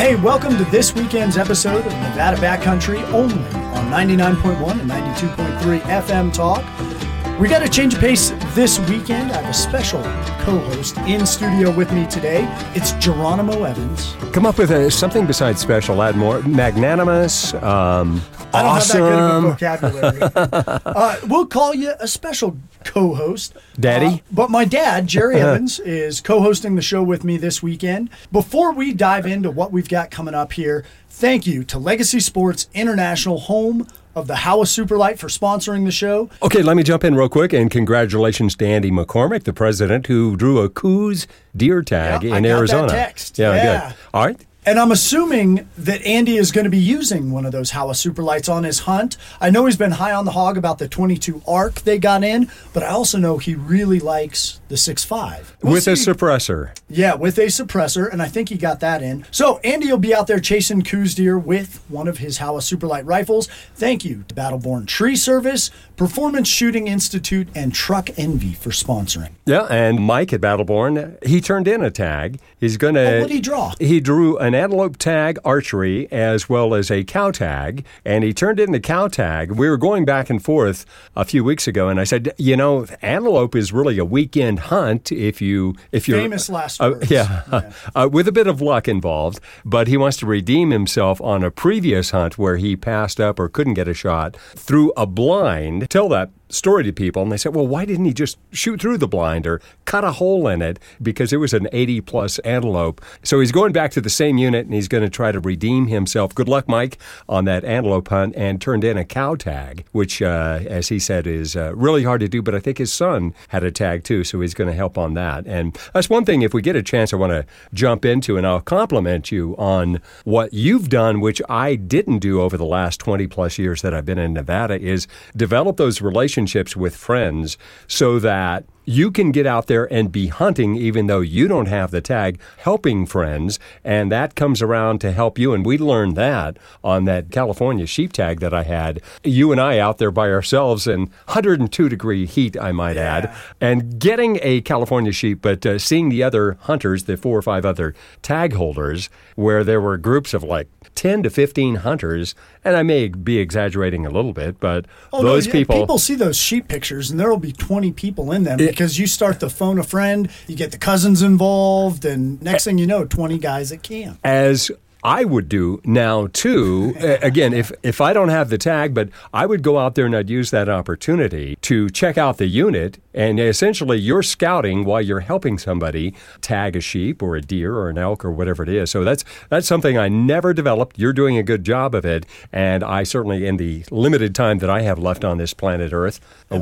Hey, welcome to this weekend's episode of Nevada Backcountry, only on 99.1 and 92.3 FM Talk. We got to change of pace this weekend. I have a special co-host in studio with me today. It's Geronimo Evans. Come up with something besides special. Add more. Magnanimous, awesome. I don't have that good of a vocabulary. We'll call you a special co-host. Daddy? But my dad, Jerry Evans, is co-hosting the show with me this weekend. Before we dive into what we've got coming up here, thank you to Legacy Sports International, home of the Howa Superlight, for sponsoring the show. Okay, let me jump in real quick, and congratulations to Andy McCormick, the president, who drew a Coos deer tag in Arizona. That text. Yeah, good. All right. And I'm assuming that Andy is going to be using one of those Howa Superlights on his hunt. I know he's been high on the hog about the 22 ARC they got in, but I also know he really likes the 6.5. With a suppressor. Yeah, with a suppressor, and I think he got that in. So Andy will be out there chasing Coos deer with one of his Howa Superlight rifles. Thank you to Battleborn Tree Service, Performance Shooting Institute, and Truck Envy for sponsoring. Yeah, and Mike at Battleborn, he turned in a tag. He's going to... What did he draw? He drew an antelope tag archery as well as a cow tag, and he turned in the cow tag. We were going back and forth a few weeks ago, and I said, you know, antelope is really a weekend hunt if you're famous last words. With a bit of luck involved, but he wants to redeem himself on a previous hunt where he passed up or couldn't get a shot through a blind. Tell that story to people, and they said, well, why didn't he just shoot through the blind or cut a hole in it, because it was an 80-plus antelope. So he's going back to the same unit, and he's going to try to redeem himself. Good luck, Mike, on that antelope hunt, and turned in a cow tag, which, as he said, is really hard to do, but I think his son had a tag, too, so he's going to help on that. And that's one thing, if we get a chance, I want to jump into, and I'll compliment you on what you've done, which I didn't do over the last 20-plus years that I've been in Nevada, is develop those relationships with friends so that you can get out there and be hunting even though you don't have the tag, helping friends, and that comes around to help you. And we learned that on that California sheep tag that I had. You and I out there by ourselves in 102-degree heat, I might add, and getting a California sheep, but seeing the other hunters, the 4 or 5 other tag holders, where there were groups of like 10 to 15 hunters, and I may be exaggerating a little bit, but people see those sheep pictures, and there will be 20 people in them because you start to phone a friend, you get the cousins involved, and next thing you know, 20 guys at camp. As I would do now, too. Again, if I don't have the tag, but I would go out there and I'd use that opportunity to check out the unit, and essentially you're scouting while you're helping somebody tag a sheep or a deer or an elk or whatever it is. So that's something I never developed. You're doing a good job of it, and I certainly, in the limited time that I have left on this planet Earth, a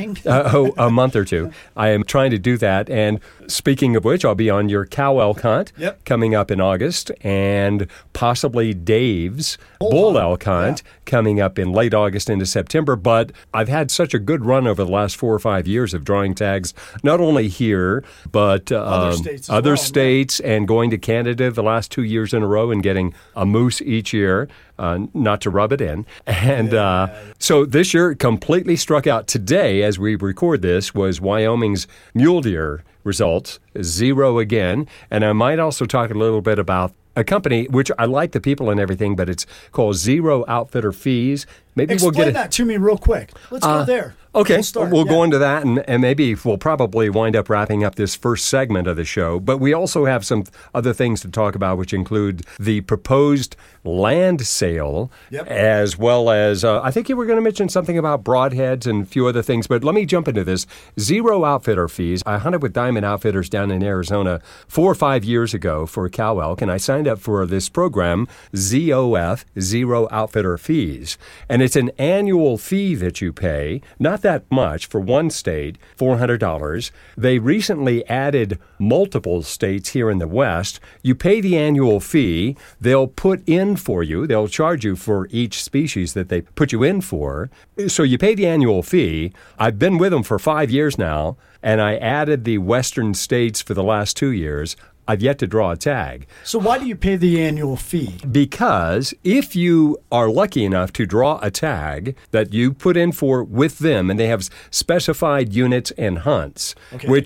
month or two, I am trying to do that. And speaking of which, I'll be on your cow elk hunt coming up in August, and possibly Dave's bull elk hunt coming up in late August into September. But I've had such a good run over the last 4 or 5 years of drawing tags, not only here, but other states, and going to Canada the last 2 years in a row and getting a moose each year. Not to rub it in. And so this year completely struck out. Today, as we record this, was Wyoming's mule deer results, 0 again. And I might also talk a little bit about a company, which I like the people and everything, but it's called Zero Outfitter Fees. Maybe Explain that to me real quick. Let's go there. Okay, we'll go into that, and maybe we'll probably wind up wrapping up this first segment of the show. But we also have some other things to talk about, which include the proposed land sale, as well as, I think you were going to mention something about broadheads and a few other things. But let me jump into this. Zero Outfitter Fees. I hunted with Diamond Outfitters down in Arizona 4 or 5 years ago for cow elk, and I signed up for this program, ZOF, Zero Outfitter Fees. And it's an annual fee that you pay, not that much for one state, $400. They recently added multiple states here in the West. You pay the annual fee. They'll put in for you. They'll charge you for each species that they put you in for. So you pay the annual fee. I've been with them for 5 years now, and I added the Western states for the last 2 years. I've yet to draw a tag. So why do you pay the annual fee? Because if you are lucky enough to draw a tag that you put in for with them, and they have specified units and hunts, which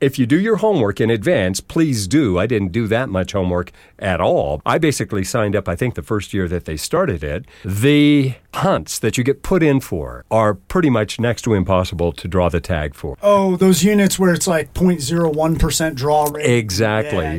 if you do your homework in advance, please do. I didn't do that much homework at all. I basically signed up, I think, the first year that they started it. The hunts that you get put in for are pretty much next to impossible to draw the tag for. Oh, those units where it's like 0.01% draw rate. Exactly.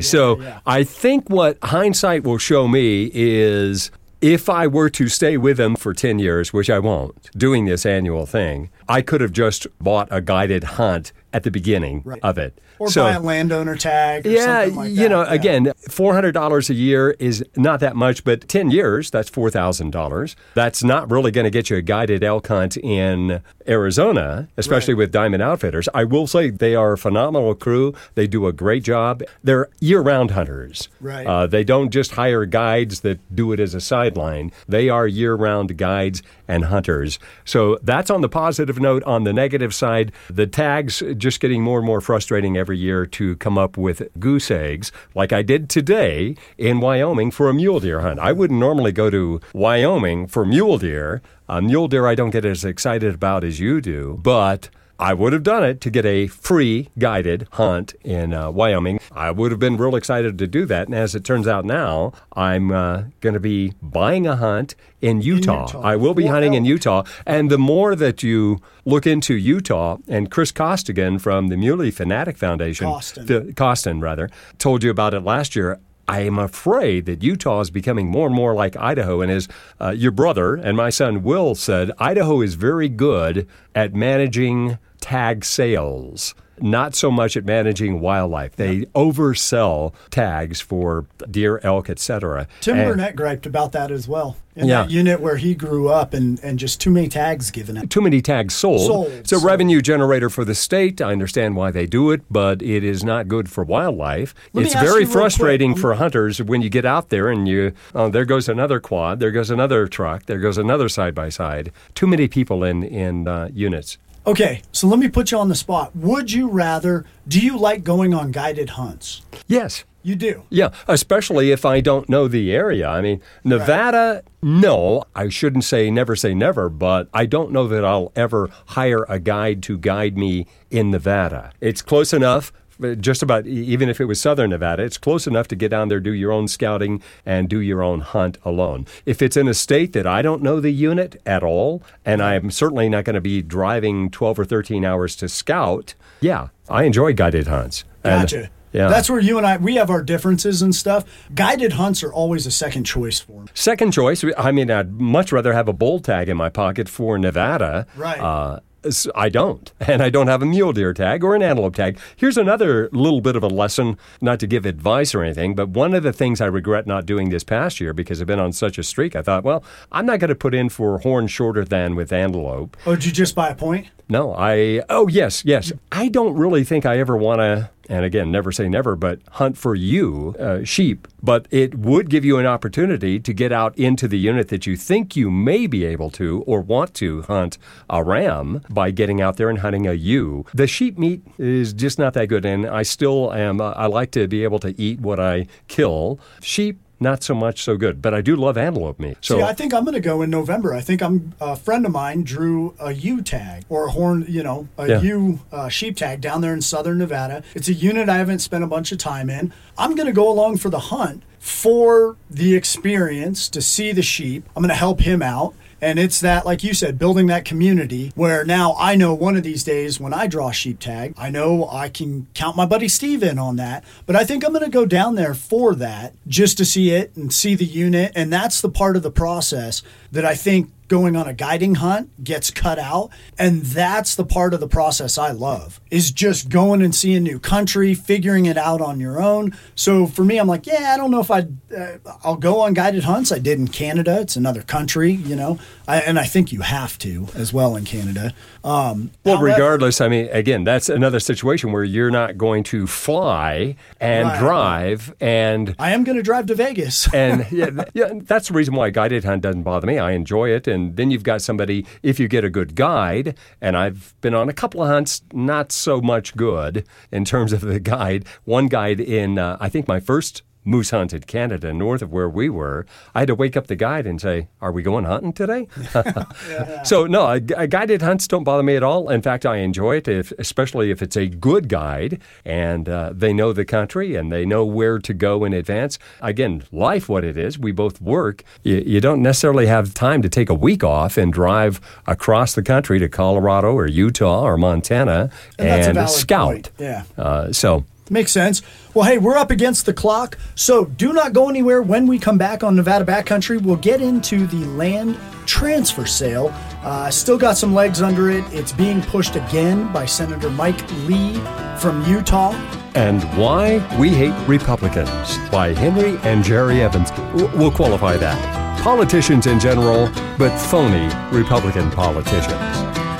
I think what hindsight will show me is if I were to stay with them for 10 years, which I won't, doing this annual thing, I could have just bought a guided hunt at the beginning of it. Or buy a landowner tag or something like that. Again, $400 a year is not that much, but 10 years, that's $4,000. That's not really going to get you a guided elk hunt in Arizona, especially with Diamond Outfitters. I will say they are a phenomenal crew. They do a great job. They're year-round hunters. Right. They don't just hire guides that do it as a sideline. They are year-round guides and hunters. So that's on the positive note. On the negative side, the tags just getting more and more frustrating every year to come up with goose eggs, like I did today in Wyoming for a mule deer hunt. I wouldn't normally go to Wyoming for mule deer. Mule deer I don't get as excited about as you do, but I would have done it to get a free guided hunt in Wyoming. I would have been real excited to do that. And as it turns out now, I'm going to be buying a hunt in Utah. I will be hunting in Utah. And the more that you look into Utah, and Chris Costigan from the Muley Fanatic Foundation, Costin, told you about it last year. I am afraid that Utah is becoming more and more like Idaho. And as your brother and my son Will said, Idaho is very good at managing tag sales, not so much at managing wildlife. They oversell tags for deer, elk, etc. Tim Burnett griped about that as well. In that unit where he grew up and just too many tags given out. Too many tags sold. It's a revenue generator for the state. I understand why they do it, but it is not good for wildlife. It's very frustrating for hunters when you get out there and there goes another quad, there goes another truck, there goes another side-by-side. Too many people in units. Okay, so let me put you on the spot. Do you like going on guided hunts? Yes. You do? Yeah, especially if I don't know the area. I mean, Nevada, no, I shouldn't say never, but I don't know that I'll ever hire a guide to guide me in Nevada. It's close enough. Just about, even if it was southern Nevada, it's close enough to get down there, do your own scouting, and do your own hunt alone. If it's in a state that I don't know the unit at all, and I'm certainly not going to be driving 12 or 13 hours to scout, I enjoy guided hunts. Gotcha. That's where you and I, we have our differences and stuff. Guided hunts are always a second choice for me. Second choice, I mean, I'd much rather have a bull tag in my pocket for Nevada. Right. I don't. And I don't have a mule deer tag or an antelope tag. Here's another little bit of a lesson, not to give advice or anything, but one of the things I regret not doing this past year because I've been on such a streak, I thought, well, I'm not going to put in for horn shorter than with antelope. Oh, did you just buy a point? No, yes. I don't really think I ever want to, and again, never say never, but hunt for sheep. But it would give you an opportunity to get out into the unit that you think you may be able to or want to hunt a ram by getting out there and hunting a ewe. The sheep meat is just not that good, and I still am, I like to be able to eat what I kill. Sheep, not so much so good, but I do love antelope meat. So I think I'm going to go in November. I think a friend of mine drew a ewe tag or a horn, ewe sheep tag down there in southern Nevada. It's a unit I haven't spent a bunch of time in. I'm going to go along for the hunt for the experience to see the sheep. I'm going to help him out. And it's that, like you said, building that community where now I know one of these days when I draw a sheep tag, I know I can count my buddy Steve in on that. But I think I'm going to go down there for that just to see it and see the unit. And that's the part of the process that I think going on a guiding hunt gets cut out. And that's the part of the process I love, is just going and seeing new country, figuring it out on your own. So for me, I'm like, I don't know if I'll go on guided hunts. I did in Canada. It's another country, and I think you have to as well in Canada. Regardless, I mean, again, that's another situation where you're not going to fly and drive. And I am going to drive to Vegas. And that's the reason why a guided hunt doesn't bother me. I enjoy it. And then you've got somebody, if you get a good guide, and I've been on a couple of hunts, not so much good in terms of the guide. One guide in, I think my first moose hunted Canada north of where we were, I had to wake up the guide and say, "Are we going hunting today?" So no, guided hunts don't bother me at all. In fact, I enjoy it, especially if it's a good guide and they know the country and they know where to go in advance. Again, life what it is. We both work. You don't necessarily have time to take a week off and drive across the country to Colorado or Utah or Montana and scout. Point. Yeah. So makes sense. Well, hey, we're up against the clock, so do not go anywhere. When we come back on Nevada Backcountry, we'll get into the land transfer sale. Still got some legs under it. It's being pushed again by Senator Mike Lee from Utah. And Why We Hate Republicans by Henry and Jerry Evans. We'll qualify that. Politicians in general, but phony Republican politicians.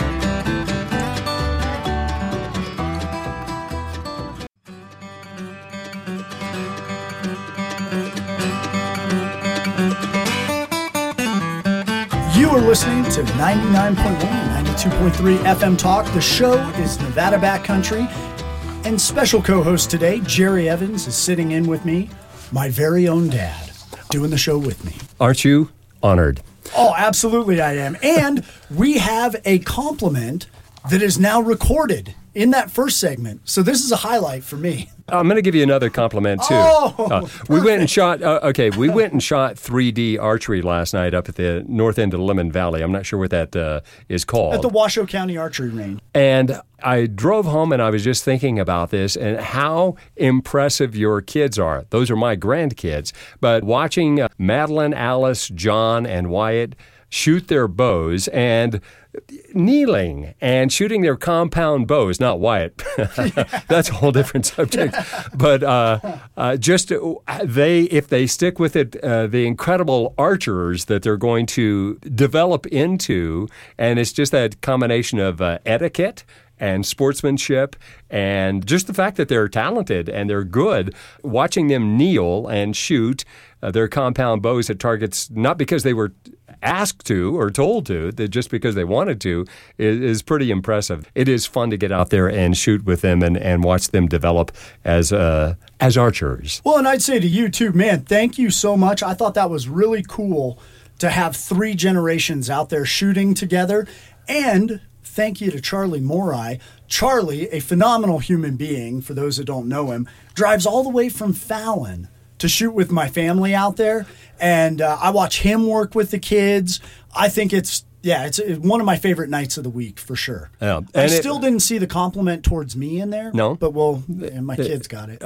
You are listening to 99.1 and 92.3 FM Talk. The show is Nevada Backcountry. And special co-host today, Jerry Evans, is sitting in with me, my very own dad, doing the show with me. Aren't you honored? Oh, absolutely I am. And we have a compliment that is now recorded in that first segment. So this is a highlight for me. I'm going to give you another compliment too. We went and shot. We went and shot 3D archery last night up at the north end of Lemon Valley. I'm not sure what that is called. At the Washoe County Archery Range. And I drove home and I was just thinking about this and how impressive your kids are. Those are my grandkids. But watching Madeline, Alice, John, and Wyatt shoot their bows and kneeling and shooting their compound bows, not Wyatt. That's a whole different subject. But if they stick with it, the incredible archers that they're going to develop into, and it's just that combination of etiquette and sportsmanship and just the fact that they're talented and they're good, watching them kneel and shoot their compound bows at targets, not because they were asked to or told to, that just because they wanted to, is pretty impressive. It is fun to get out there and shoot with them and watch them develop as archers. Well, and I'd say to you too, man, thank you so much. I thought that was really cool to have 3 generations out there shooting together. And thank you to Charlie Morai. Charlie, a phenomenal human being, for those that don't know him, drives all the way from Fallon to shoot with my family out there. And I watch him work with the kids. I think it's one of my favorite nights of the week for sure. Yeah. I still didn't see the compliment towards me in there. No. But my kids got it.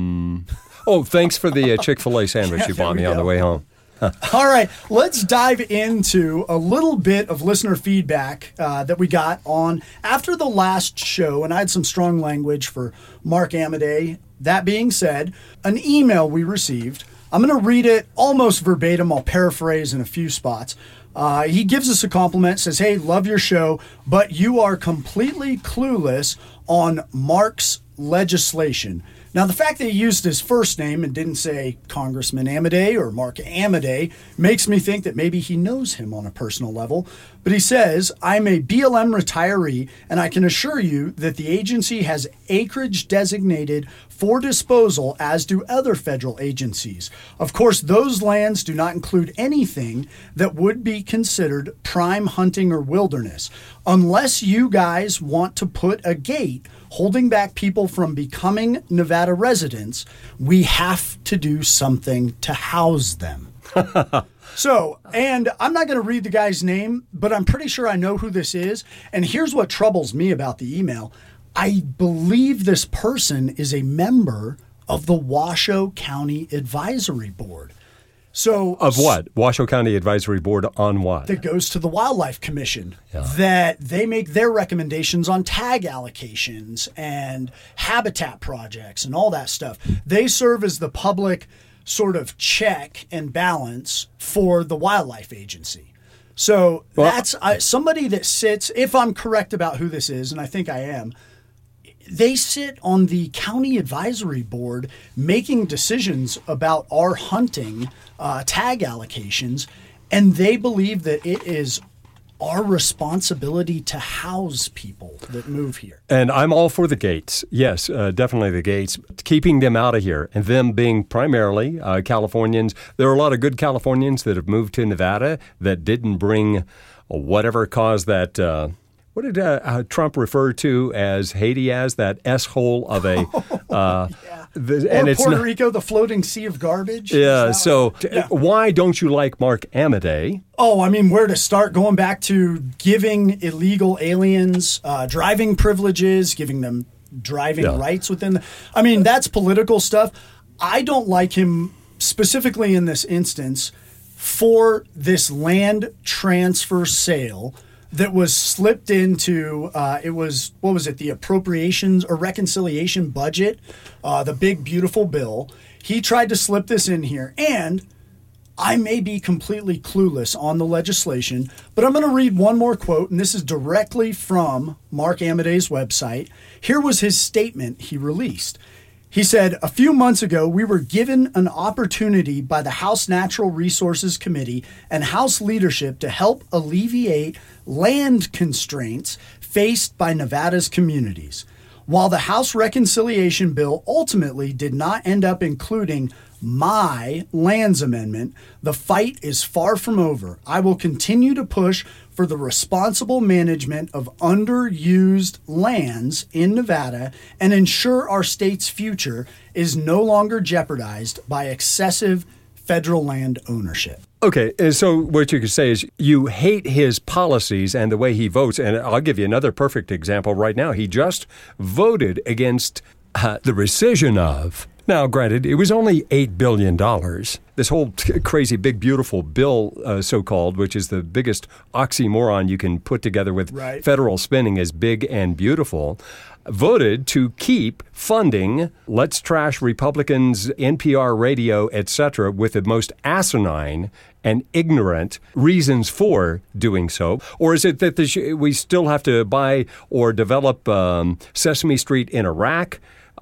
Thanks for the Chick-fil-A sandwich you bought me on the way home. All right, let's dive into a little bit of listener feedback that we got on after the last show, and I had some strong language for Mark Amadei. That being said, an email we received, I'm going to read it almost verbatim. I'll paraphrase in a few spots. He gives us a compliment, says, "Hey, love your show, but you are completely clueless on Mark's legislation." Now, the fact that he used his first name and didn't say Congressman Amadei or Mark Amadei makes me think that maybe he knows him on a personal level. But he says, "I'm a BLM retiree, and I can assure you that the agency has acreage designated for disposal, as do other federal agencies. Of course, those lands do not include anything that would be considered prime hunting or wilderness. Unless you guys want to put a gate holding back people from becoming Nevada residents, we have to do something to house them." So, and I'm not going to read the guy's name, but I'm pretty sure I know who this is. And here's what troubles me about the email. I believe this person is a member of the Washoe County Advisory Board. So, of what? Washoe County Advisory Board on what? That goes to the Wildlife Commission. Yeah. That they make their recommendations on tag allocations and habitat projects and all that stuff. They serve as the public sort of check and balance for the Wildlife Agency. So that's somebody that sits, if I'm correct about who this is, and I think I am, they sit on the county advisory board making decisions about our hunting tag allocations, and they believe that it is our responsibility to house people that move here. And I'm all for the gates. Yes, definitely the gates. Keeping them out of here, and them being primarily Californians. There are a lot of good Californians that have moved to Nevada that didn't bring whatever caused that. What did Trump refer to as Haiti as? That S-hole of a... and Puerto Rico, the floating sea of garbage. Yeah, why don't you like Mark Amadei? Oh, I mean, where to start? Going back to giving illegal aliens driving privileges, giving them driving rights within I mean, that's political stuff. I don't like him specifically in this instance for this land transfer sale that was slipped into, the appropriations or reconciliation budget, the big, beautiful bill. He tried to slip this in here. And I may be completely clueless on the legislation, but I'm going to read one more quote, and this is directly from Mark Amadei's website. Here was his statement he released. He said, "A few months ago, we were given an opportunity by the House Natural Resources Committee and House leadership to help alleviate land constraints faced by Nevada's communities. While the House Reconciliation Bill ultimately did not end up including my lands amendment, the fight is far from over. I will continue to push for the responsible management of underused lands in Nevada and ensure our state's future is no longer jeopardized by excessive federal land ownership." Okay, so what you could say is you hate his policies and the way he votes. And I'll give you another perfect example right now. He just voted against the rescission of... Now, granted, it was only $8 billion. This whole crazy, big, beautiful bill, so-called, which is the biggest oxymoron you can put together with federal spending is big and beautiful, voted to keep funding Let's Trash Republicans, NPR radio, etc., with the most asinine and ignorant reasons for doing so? Or is it that we still have to buy or develop Sesame Street in Iraq?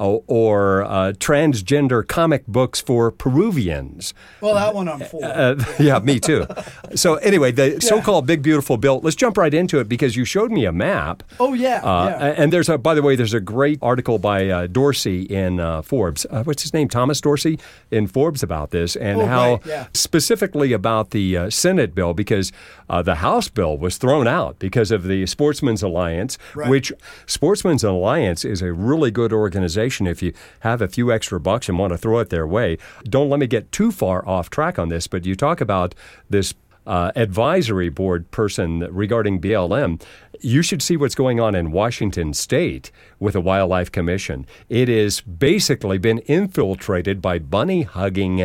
Or transgender comic books for Peruvians. Well, that one I'm for. Yeah, me too. So anyway, the so-called Big Beautiful Bill, let's jump right into it because you showed me a map. Oh, yeah. And by the way, there's a great article by Dorsey in Forbes. What's his name? Thomas Dorsey in Forbes about this and specifically about the Senate bill because the House bill was thrown out because of the Sportsmen's Alliance, which Sportsmen's Alliance is a really good organization. If you have a few extra bucks and want to throw it their way, don't let me get too far off track on this, but you talk about this advisory board person regarding BLM. You should see what's going on in Washington State with the Wildlife Commission. It has basically been infiltrated by bunny-hugging,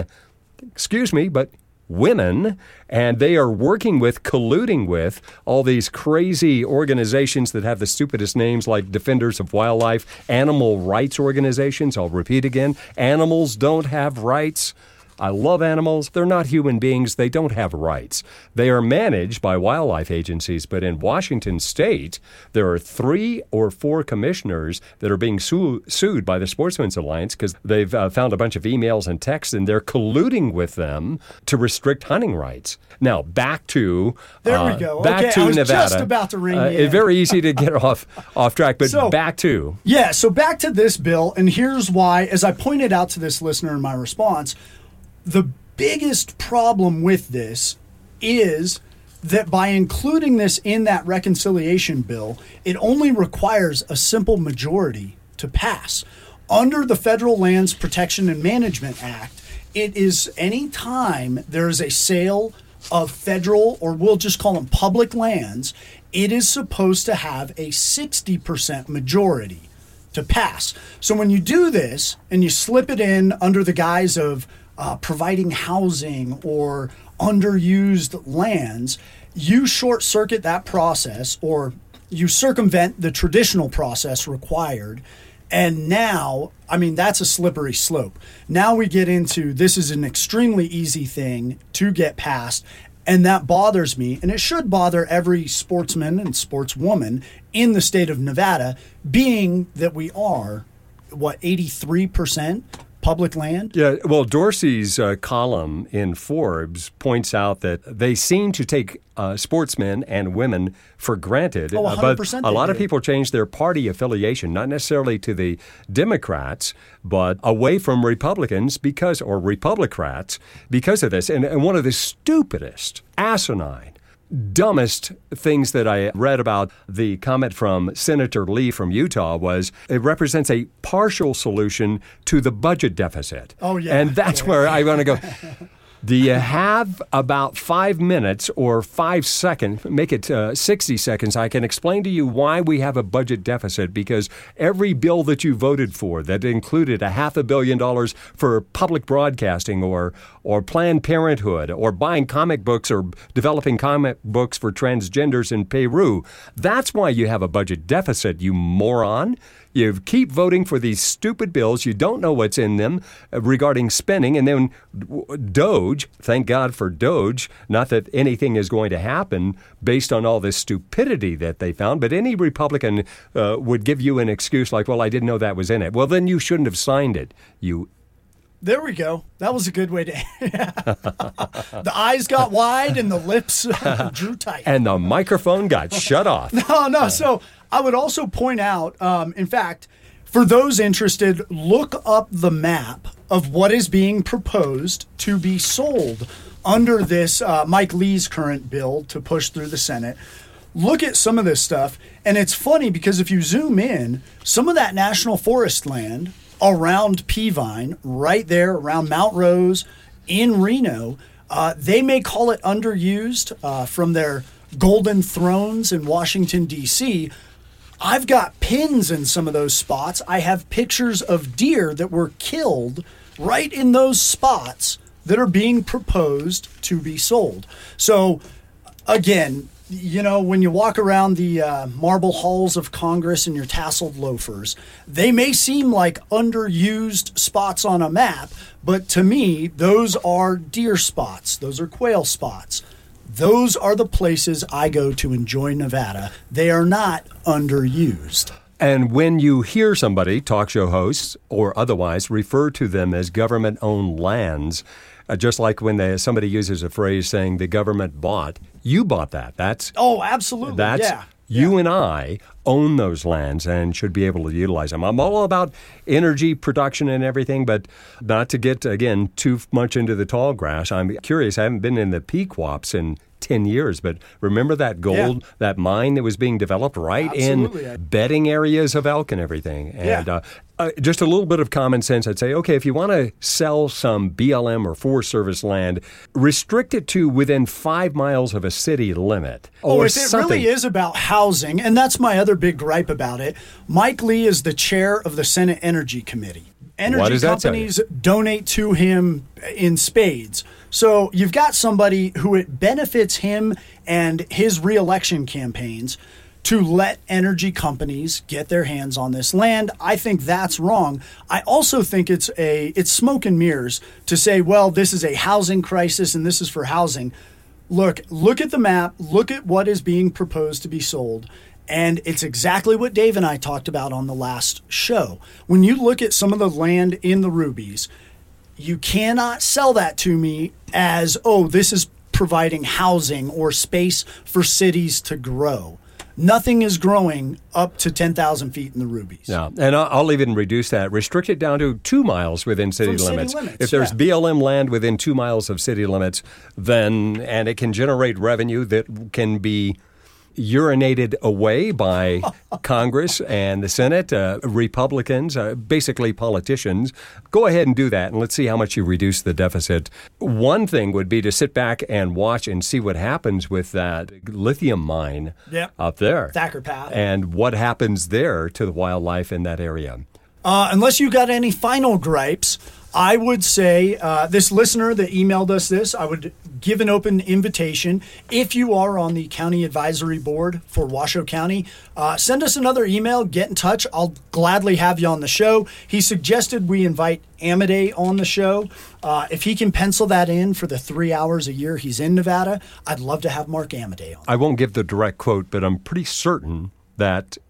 women, and they are colluding with all these crazy organizations that have the stupidest names like Defenders of Wildlife, animal rights organizations. I'll repeat again, animals don't have rights. I love animals. They're not human beings. They don't have rights. They are managed by wildlife agencies. But in Washington State, there are 3 or 4 commissioners that are being sued by the Sportsmen's Alliance because they've found a bunch of emails and texts, and they're colluding with them to restrict hunting rights. Now, back to there we go. Back to I was Nevada. Just about to ring It's very easy to get off track, but back to back to this bill, and here's why. As I pointed out to this listener in my response, the biggest problem with this is that by including this in that reconciliation bill, it only requires a simple majority to pass. Under the Federal Lands Protection and Management Act, it is any time there is a sale of federal, or we'll just call them public lands, it is supposed to have a 60% majority to pass. So when you do this and you slip it in under the guise of providing housing or underused lands, you short circuit that process, or you circumvent the traditional process required. And now, that's a slippery slope. Now we get into, this is an extremely easy thing to get past. And that bothers me, and it should bother every sportsman and sportswoman in the state of Nevada, being that we are, 83% public land? Yeah, well, Dorsey's column in Forbes points out that they seem to take sportsmen and women for granted. Oh, 100% but a lot of do. people change their party affiliation, not necessarily to the Democrats, but away from Republicans or Republicrats because of this. And one of the stupidest, asinine, dumbest things that I read about the comment from Senator Lee from Utah was it represents a partial solution to the budget deficit. Oh, yeah. And that's where I want to go. Do you have about 5 minutes or 5 seconds, make it 60 seconds, I can explain to you why we have a budget deficit, because every bill that you voted for that included $500 million for public broadcasting or Planned Parenthood or buying comic books or developing comic books for transgenders in Peru, that's why you have a budget deficit, you moron. You keep voting for these stupid bills. You don't know what's in them regarding spending. And then Doge, thank God for Doge, not that anything is going to happen based on all this stupidity that they found, but any Republican would give you an excuse like, well, I didn't know that was in it. Well, then you shouldn't have signed it, you. There we go. That was a good way to. The eyes got wide and the lips drew tight. And the microphone got shut off. No. So I would also point out, in fact, for those interested, look up the map of what is being proposed to be sold under this Mike Lee's current bill to push through the Senate. Look at some of this stuff. And it's funny because if you zoom in, some of that national forest land around Peavine, right there around Mount Rose in Reno, they may call it underused from their golden thrones in Washington, D.C. I've got pins in some of those spots. I have pictures of deer that were killed right in those spots that are being proposed to be sold. So, again, you know, when you walk around the marble halls of Congress in your tasseled loafers, they may seem like underused spots on a map, but to me, those are deer spots. Those are quail spots. Those are the places I go to enjoy Nevada. They are not underused. And when you hear somebody, talk show hosts or otherwise, refer to them as government-owned lands, just like when somebody uses a phrase saying the government bought, you bought that. Absolutely. You and I own those lands and should be able to utilize them. I'm all about energy production and everything, but not to get, again, too much into the tall grass. I'm curious. I haven't been in the Pequops in 10 years, but remember that gold, that mine that was being developed right in bedding areas of elk and everything. And just a little bit of common sense, I'd say, okay, if you want to sell some BLM or Forest Service land, restrict it to within 5 miles of a city limit. Or if it really is about housing, and that's my other big gripe about it, Mike Lee is the chair of the Senate Energy Committee. Energy companies donate to him in spades. So you've got somebody who it benefits him and his reelection campaigns to let energy companies get their hands on this land. I think that's wrong. I also think it's smoke and mirrors to say, well, this is a housing crisis and this is for housing. Look at the map. Look at what is being proposed to be sold. And it's exactly what Dave and I talked about on the last show. When you look at some of the land in the Rubies, you cannot sell that to me as, this is providing housing or space for cities to grow. Nothing is growing up to 10,000 feet in the Rubies. No, and I'll even reduce that. Restrict it down to 2 miles within city limits. If there's BLM land within 2 miles of city limits, and it can generate revenue that can be urinated away by Congress and the Senate, Republicans, basically politicians. Go ahead and do that, and let's see how much you reduce the deficit. One thing would be to sit back and watch and see what happens with that lithium mine up there. Thacker Pass. And what happens there to the wildlife in that area. Unless you got any final gripes, I would say this listener that emailed us this, I would give an open invitation. If you are on the county advisory board for Washoe County, send us another email, get in touch. I'll gladly have you on the show. He suggested we invite Amadei on the show. If he can pencil that in for the 3 hours a year he's in Nevada, I'd love to have Mark Amadei on. I won't give the direct quote, but I'm pretty certain that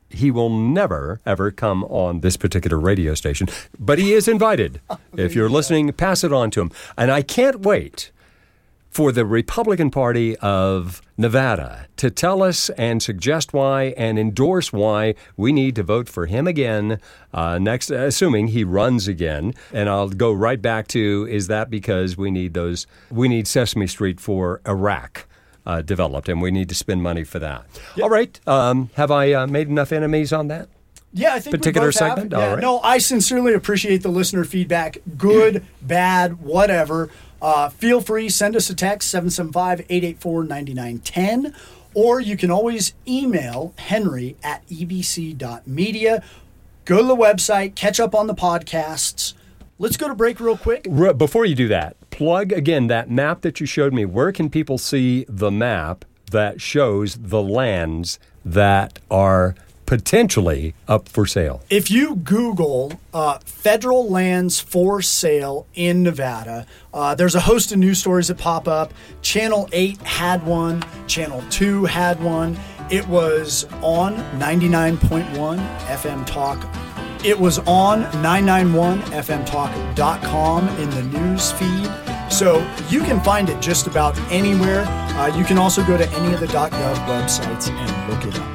he will never, ever come on this particular radio station. But he is invited. If you're listening, pass it on to him. And I can't wait for the Republican Party of Nevada to tell us and suggest why and endorse why we need to vote for him again next, assuming he runs again. And I'll go right back to, is that because we need Sesame Street for Iraq developed, and we need to spend money for that. Yep. All right. Have I made enough enemies on that? Yeah, I think particular we both segment. Have. Yeah, right. No, I sincerely appreciate the listener feedback. Good, bad, whatever. Feel free, send us a text, 775-884-9910, or you can always email henry@ebc.media. Go to the website, catch up on the podcasts. Let's go to break real quick. Before you do that, plug again that map that you showed me. Where can people see the map that shows the lands that are potentially up for sale? If you Google federal lands for sale in Nevada, there's a host of news stories that pop up. Channel 8 had one. Channel 2 had one. It was on 99.1 FM Talk. It was on 991fmtalk.com in the news feed. So you can find it just about anywhere. You can also go to any of the .gov websites and look it up.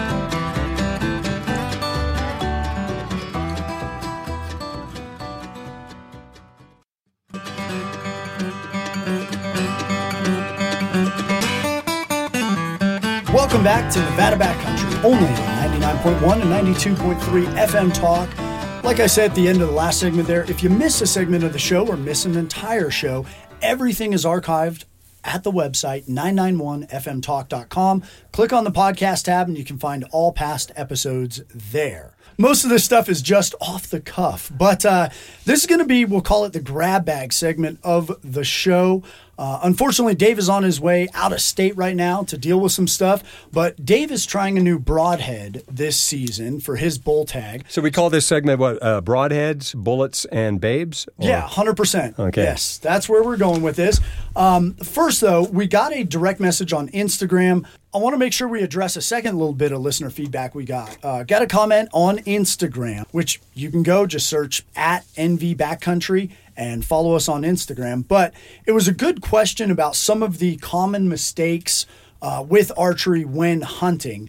Welcome back to Nevada Backcountry, only on 99.1 and 92.3 FM Talk. Like I said at the end of the last segment there, if you miss a segment of the show or miss an entire show, everything is archived at the website, 991fmtalk.com. Click on the podcast tab and you can find all past episodes there. Most of this stuff is just off the cuff, but this is going to be, we'll call it the grab bag segment of the show. Unfortunately, Dave is on his way out of state right now to deal with some stuff, but Dave is trying a new broadhead this season for his bull tag. So we call this segment what? Broadheads, bullets, and babes? Or? Yeah, 100%. Okay. Yes, that's where we're going with this. First, though, we got a direct message on Instagram. I want to make sure we address a second little bit of listener feedback we got. Got a comment on Instagram, which you can go just search at NV Backcountry and follow us on Instagram. But it was a good question about some of the common mistakes with archery when hunting.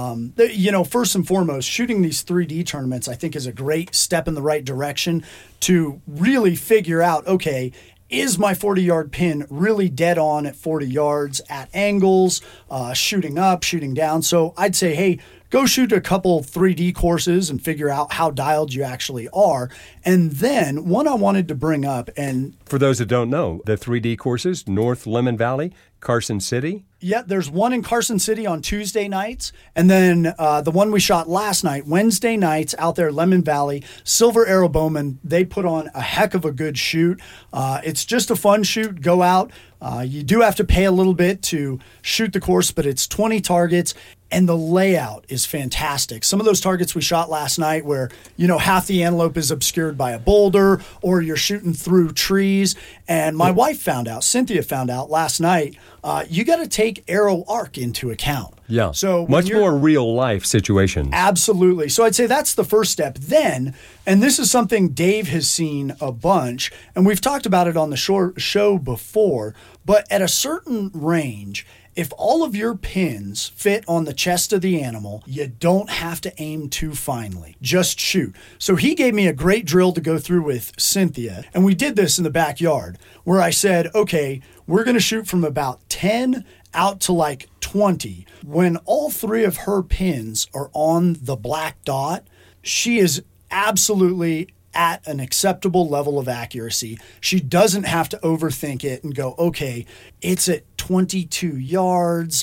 First and foremost, shooting these 3D tournaments, I think, is a great step in the right direction to really figure out, okay, is my 40-yard pin really dead on at 40 yards at angles, shooting up, shooting down? So I'd say, hey, go shoot a couple 3D courses and figure out how dialed you actually are. And then one I wanted to bring up, and for those that don't know, the 3D courses, North Lemon Valley, Carson City. Yeah, there's one in Carson City on Tuesday nights, and then the one we shot last night, Wednesday nights out there, Lemon Valley. Silver Arrow Bowman, they put on a heck of a good shoot. It's just a fun shoot. Go out. You do have to pay a little bit to shoot the course, but it's 20 targets, and the layout is fantastic. Some of those targets we shot last night where, half the antelope is obscured by a boulder or you're shooting through trees. And my wife found out, Cynthia found out last night, you got to take arrow arc into account. Yeah, so much more real-life situations. Absolutely. So I'd say that's the first step. Then, and this is something Dave has seen a bunch, and we've talked about it on the show before, but at a certain range, if all of your pins fit on the chest of the animal, you don't have to aim too finely. Just shoot. So he gave me a great drill to go through with Cynthia, and we did this in the backyard, where I said, okay, we're going to shoot from about 10 out to like 20. When all three of her pins are on the black dot, she is absolutely at an acceptable level of accuracy. She doesn't have to overthink it and go, okay, it's at 22 yards.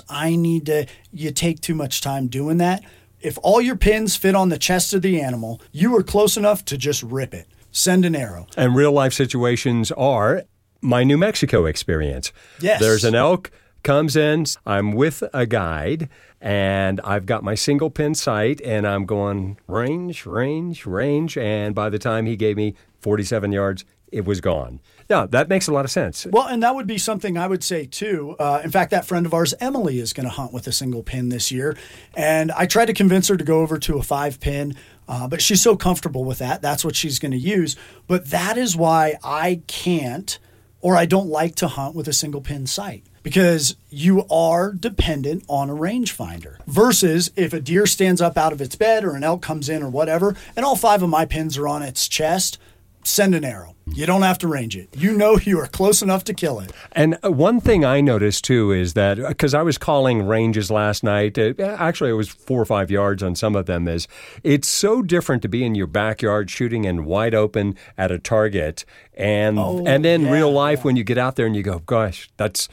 You take too much time doing that. If all your pins fit on the chest of the animal, you are close enough to just rip it. Send an arrow. And real life situations are my New Mexico experience. Yes. There's an elk comes in, I'm with a guide, and I've got my single pin sight, and I'm going range, and by the time he gave me 47 yards, it was gone. Yeah, that makes a lot of sense. Well, and that would be something I would say too. In fact, that friend of ours, Emily, is going to hunt with a single pin this year. And I tried to convince her to go over to a 5-pin, but she's so comfortable with that. That's what she's going to use. But that is why I can't, or I don't like to hunt with a single pin sight. Because you are dependent on a rangefinder. Versus if a deer stands up out of its bed or an elk comes in or whatever, and all 5 of my pins are on its chest, send an arrow. You don't have to range it. You know you are close enough to kill it. And one thing I noticed, too, is that, because I was calling ranges last night, actually it was 4 or 5 yards on some of them, is it's so different to be in your backyard shooting in wide open at a target, and then real life when you get out there and you go, gosh, that's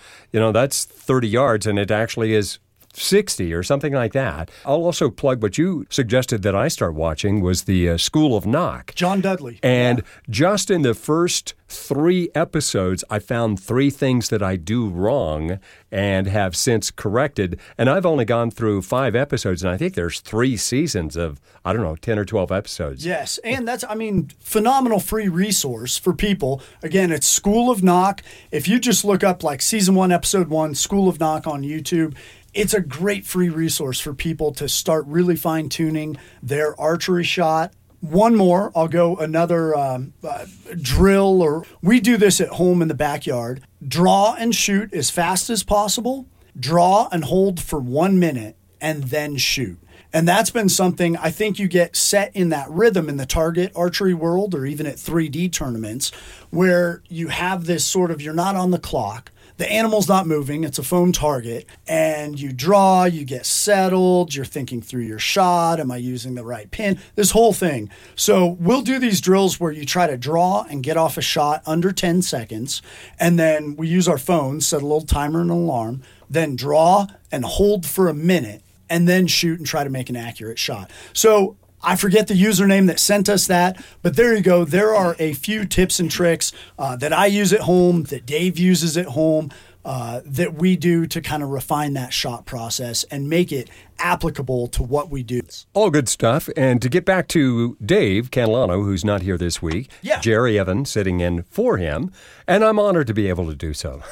30 yards, and it actually is 60 or something like that. I'll also plug what you suggested that I start watching was the School of Nock. John Dudley. And just in the first 3 episodes, I found 3 things that I do wrong and have since corrected. And I've only gone through 5 episodes, and I think there's 3 seasons of, 10 or 12 episodes. Yes, and that's, phenomenal free resource for people. Again, it's School of Nock. If you just look up like Season 1, Episode 1, School of Nock on YouTube, it's a great free resource for people to start really fine-tuning their archery shot. One more, I'll go another drill, or we do this at home in the backyard. Draw and shoot as fast as possible. Draw and hold for 1 minute and then shoot. And that's been something I think you get set in that rhythm in the target archery world, or even at 3D tournaments, where you have this sort of, you're not on the clock. The animal's not moving. It's a foam target. And you draw, you get settled. You're thinking through your shot. Am I using the right pin? This whole thing. So we'll do these drills where you try to draw and get off a shot under 10 seconds. And then we use our phones, set a little timer and an alarm, then draw and hold for a minute, and then shoot and try to make an accurate shot. So I forget the username that sent us that, but there you go. There are a few tips and tricks that I use at home, that Dave uses at home, that we do to kind of refine that shot process and make it applicable to what we do. All good stuff. And to get back to Dave Catalano, who's not here this week, Jerry Evans sitting in for him, and I'm honored to be able to do so.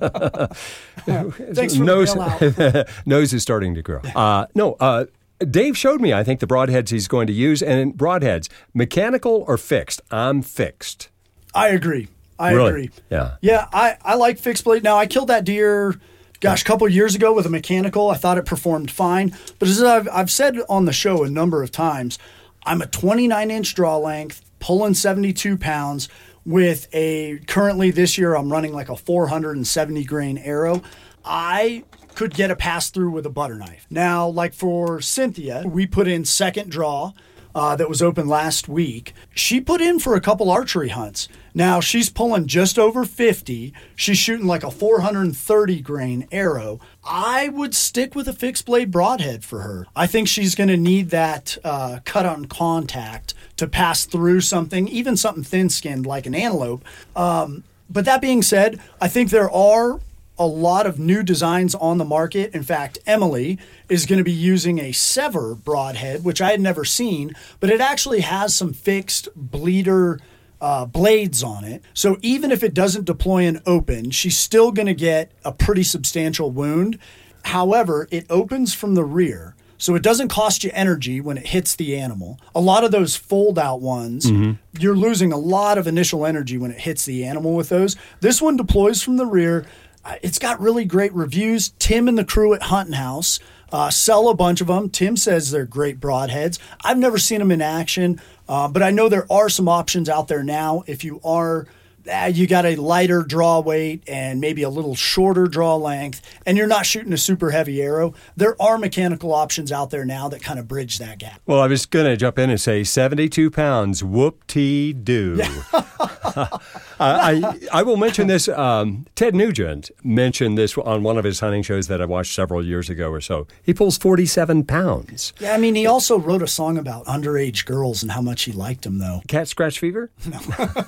Thanks for the bailout. Nose is starting to grow. Dave showed me, I think, the broadheads he's going to use. And broadheads, mechanical or fixed? I'm fixed. I agree. I agree. Yeah. Yeah, I like fixed blade. Now, I killed that deer, a couple of years ago with a mechanical. I thought it performed fine. But as I've said on the show a number of times, I'm a 29-inch draw length, pulling 72 pounds with currently this year, I'm running like a 470 grain arrow. I could get a pass through with a butter knife. Now, like for Cynthia, we put in second draw that was open last week. She put in for a couple archery hunts. Now, she's pulling just over 50. She's shooting like a 430 grain arrow. I would stick with a fixed blade broadhead for her. I think she's going to need that cut on contact to pass through something, even something thin-skinned like an antelope. But that being said, I think there are a lot of new designs on the market. In fact, Emily is going to be using a Sever broadhead, which I had never seen, but it actually has some fixed bleeder blades on it. So even if it doesn't deploy in open, she's still going to get a pretty substantial wound. However, it opens from the rear, so it doesn't cost you energy when it hits the animal. A lot of those fold-out ones, you're losing a lot of initial energy when it hits the animal with those. This one deploys from the rear. It's got really great reviews. Tim and the crew at Hunting House sell a bunch of them. Tim says they're great broadheads. I've never seen them in action, but I know there are some options out there now. If you got a lighter draw weight and maybe a little shorter draw length, and you're not shooting a super heavy arrow, there are mechanical options out there now that kind of bridge that gap. Well, I was going to jump in and say 72 pounds, whoop-tee-doo. I will mention this. Ted Nugent mentioned this on one of his hunting shows that I watched several years ago or so. He pulls 47 pounds. Yeah, I mean, he also wrote a song about underage girls and how much he liked them, though. Cat scratch fever? No.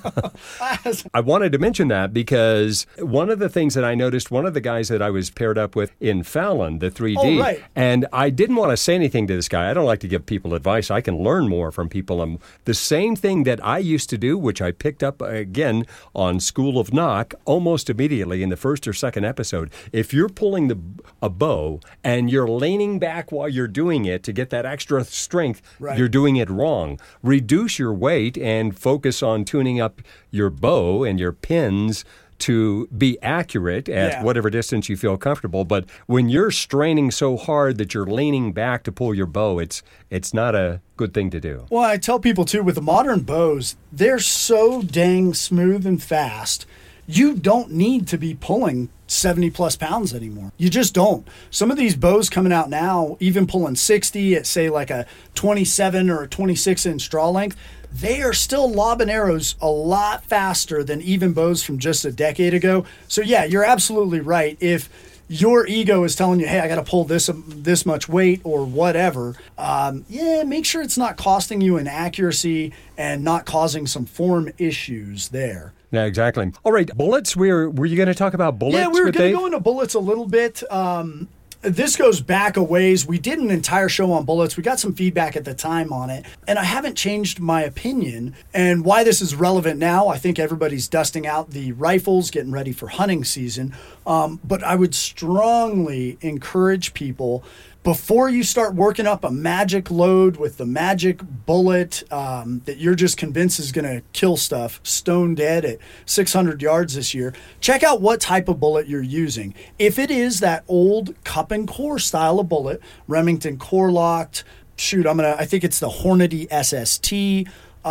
I wanted to mention that because one of the things that I noticed, one of the guys that I was paired up with in Fallon, the 3D, Oh, right. and I didn't want to say anything to this guy. I don't like to give people advice. I can learn more from people. And the same thing that I used to do, which I picked up again on School of Knock almost immediately in the first or second episode. If you're pulling a bow and you're leaning back while you're doing it to get that extra strength, Right. you're doing it wrong. Reduce your weight and focus on tuning up your bow and your pins to be accurate at whatever distance you feel comfortable. But when you're straining so hard that you're leaning back to pull your bow, it's not a good thing to do. Well, I tell people, too, with the modern bows, they're so dang smooth and fast. You don't need to be pulling 70-plus pounds anymore. You just don't. Some of these bows coming out now, even pulling 60 at, say, like a 27 or a 26-inch draw length, they are still lobbing arrows a lot faster than even bows from just a decade ago. So, yeah, you're absolutely right. If your ego is telling you, hey, I got to pull this much weight or whatever, make sure it's not costing you in accuracy and not causing some form issues there. Yeah, exactly. All right, bullets. Were you going to talk about bullets? Yeah, we were going to go into bullets a little bit. This goes back a ways. We did an entire show on bullets. We got some feedback at the time on it, and I haven't changed my opinion. And why this is relevant now, I think everybody's dusting out the rifles, getting ready for hunting season. But I would strongly encourage people, before you start working up a magic load with the magic bullet that you're just convinced is going to kill stuff stone dead at 600 yards this year, check out what type of bullet you're using. If it is that old cup and core style of bullet, Remington core locked, I think it's the Hornady SST.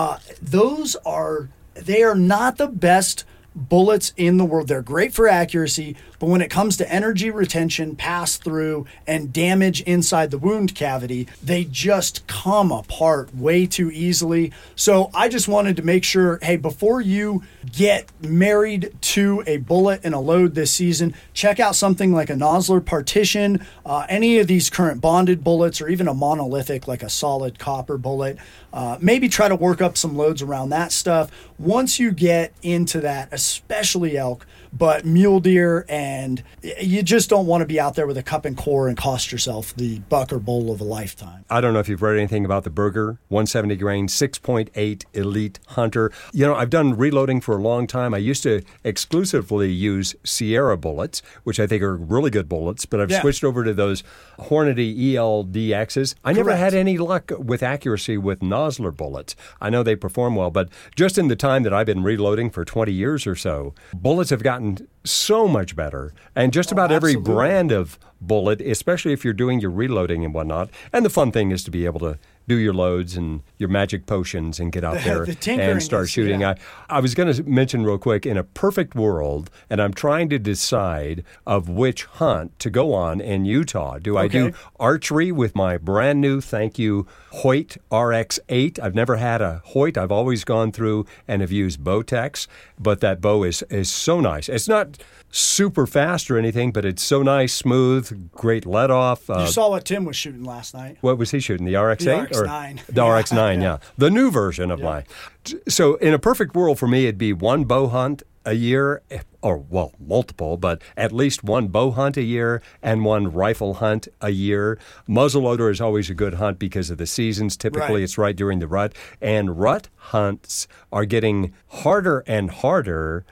They are not the best bullets in the world. They're great for accuracy, but when it comes to energy retention, pass through, and damage inside the wound cavity, they just come apart way too easily. So I just wanted to make sure, hey, before you get married to a bullet and a load this season, check out something like a Nosler Partition, any of these current bonded bullets, or even a monolithic like a solid copper bullet. Maybe try to work up some loads around that stuff. Once you get into that, especially elk, but mule deer, and you just don't want to be out there with a cup and core and cost yourself the buck or bull of a lifetime. I don't know if you've read anything about the Berger 170 grain 6.8 Elite Hunter. You know, I've done reloading for a long time. I used to exclusively use Sierra bullets, which I think are really good bullets, but I've switched over to those Hornady ELDXs. I never had any luck with accuracy with Nosler bullets. I know they perform well, but just in the time that I've been reloading for 20 years or so, bullets have gotten so much better. And just about every brand of bullet, especially if you're doing your reloading and whatnot. And the fun thing is to be able to do your loads and your magic potions and get out there and start shooting. Yeah. I was going to mention real quick, in a perfect world, and I'm trying to decide of which hunt to go on in Utah. Do I do archery with my brand new, thank you, Hoyt RX-8? I've never had a Hoyt. I've always gone through and have used Bowtex, but that bow is so nice. It's not super fast or anything, but it's so nice, smooth, great let off. You saw what Tim was shooting last night. What was he shooting? The RX-8? The RX-9. The RX-9, yeah. The new version of mine. So in a perfect world for me, it'd be one bow hunt a year, or, well, multiple, but at least one bow hunt a year and one rifle hunt a year. Muzzleloader is always a good hunt because of the seasons. Typically, it's right during the rut. And rut hunts are getting harder and harder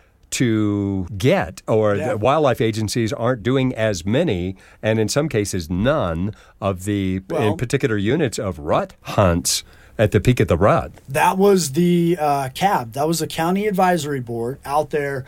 to get, or the wildlife agencies aren't doing as many, and in some cases none, of the in particular units of rut hunts at the peak of the rut. That was the CAB. That was the County Advisory Board out there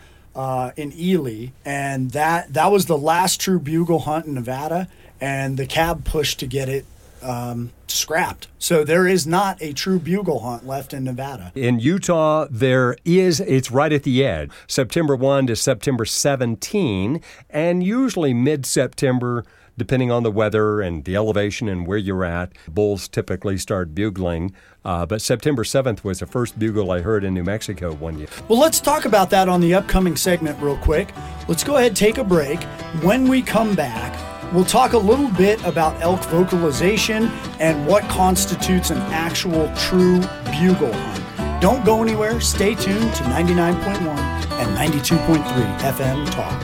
in Ely, and that was the last true bugle hunt in Nevada, and the CAB pushed to get it scrapped. So there is not a true bugle hunt left in Nevada. In Utah, there is. It's right at the edge. September 1 to September 17, and usually mid-September, depending on the weather and the elevation and where you're at, bulls typically start bugling. But September 7th was the first bugle I heard in New Mexico one year. Well, let's talk about that on the upcoming segment real quick. Let's go ahead and take a break. When we come back, we'll talk a little bit about elk vocalization and what constitutes an actual true bugle hunt. Don't go anywhere. Stay tuned to 99.1 and 92.3 FM Talk.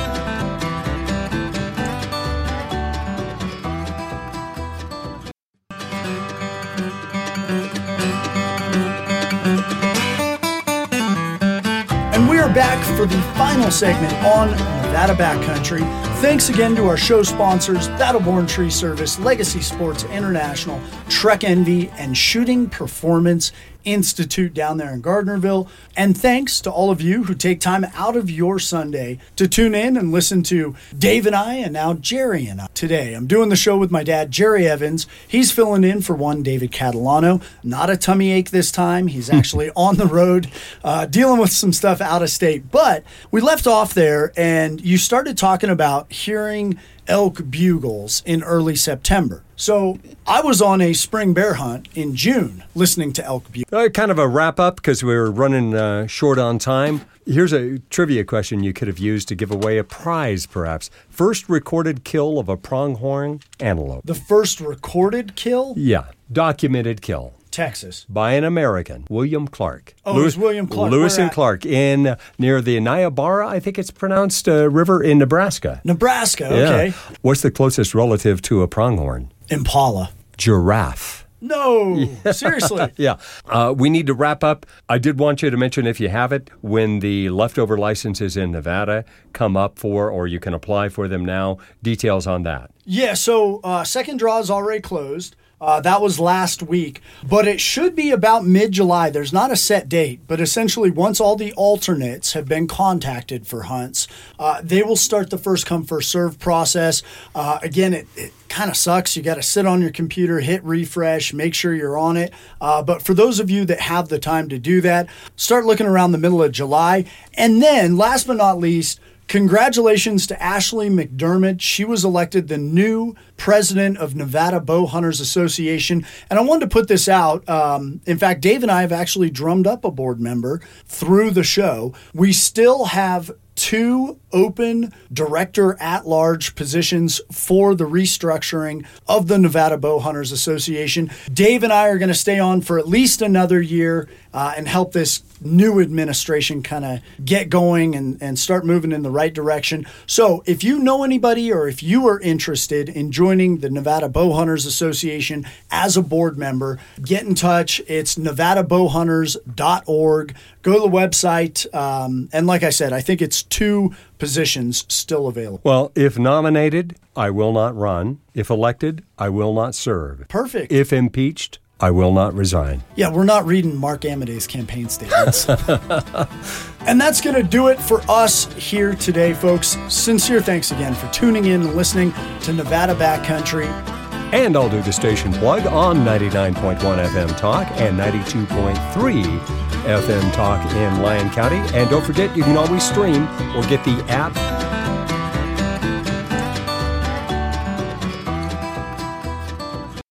And we are back for the final segment on Nevada Backcountry. Thanks again to our show sponsors, Battleborn Tree Service, Legacy Sports International, Trek Envy, and Shooting Performance Institute down there in Gardnerville. And thanks to all of you who take time out of your Sunday to tune in and listen to Dave and I, and now Jerry and I. Today, I'm doing the show with my dad, Jerry Evans. He's filling in for one David Catalano. Not a tummy ache this time. He's actually on the road dealing with some stuff out of state. But we left off there, and you started talking about hearing elk bugles in early September. So I was on a spring bear hunt in June listening to elk bugles. Kind of a wrap up because we were running short on time. Here's a trivia question you could have used to give away a prize, perhaps. First recorded kill of a pronghorn antelope. The first recorded kill? Yeah, documented kill. Texas. By an American, William Clark. Oh, it was William Clark. Lewis and Clark in near the Niobrara, I think it's pronounced, river in Nebraska. Nebraska, okay. Yeah. What's the closest relative to a pronghorn? Impala. Giraffe. No, seriously. Yeah. We need to wrap up. I did want you to mention, if you have it, when the leftover licenses in Nevada come up for, or you can apply for them now, details on that. Yeah, so second draw is already closed. That was last week, but it should be about mid-July. There's not a set date, but essentially once all the alternates have been contacted for hunts, they will start the first come, first serve process. Again, it kind of sucks. You got to sit on your computer, hit refresh, make sure you're on it. But for those of you that have the time to do that, start looking around the middle of July. And then last but not least, congratulations to Ashley McDermott. She was elected the new president of Nevada Bow Hunters Association. And I wanted to put this out. In fact, Dave and I have actually drummed up a board member through the show. We still have 2 open director-at-large positions for the restructuring of the Nevada Bow Hunters Association. Dave and I are going to stay on for at least another year and help this new administration kind of get going and start moving in the right direction. So if you know anybody or if you are interested in joining the Nevada Bow Hunters Association as a board member, get in touch. It's nevadabowhunters.org. Go to the website. And like I said, I think it's 2 positions still available. Well, if nominated, I will not run. If elected, I will not serve. Perfect. If impeached, I will not resign. Yeah, we're not reading Mark Amadei's campaign statements. And that's going to do it for us here today, folks. Sincere thanks again for tuning in and listening to Nevada Backcountry. And I'll do the station plug on 99.1 FM Talk and 92.3 FM Talk in Lyon County. And don't forget, you can always stream or get the app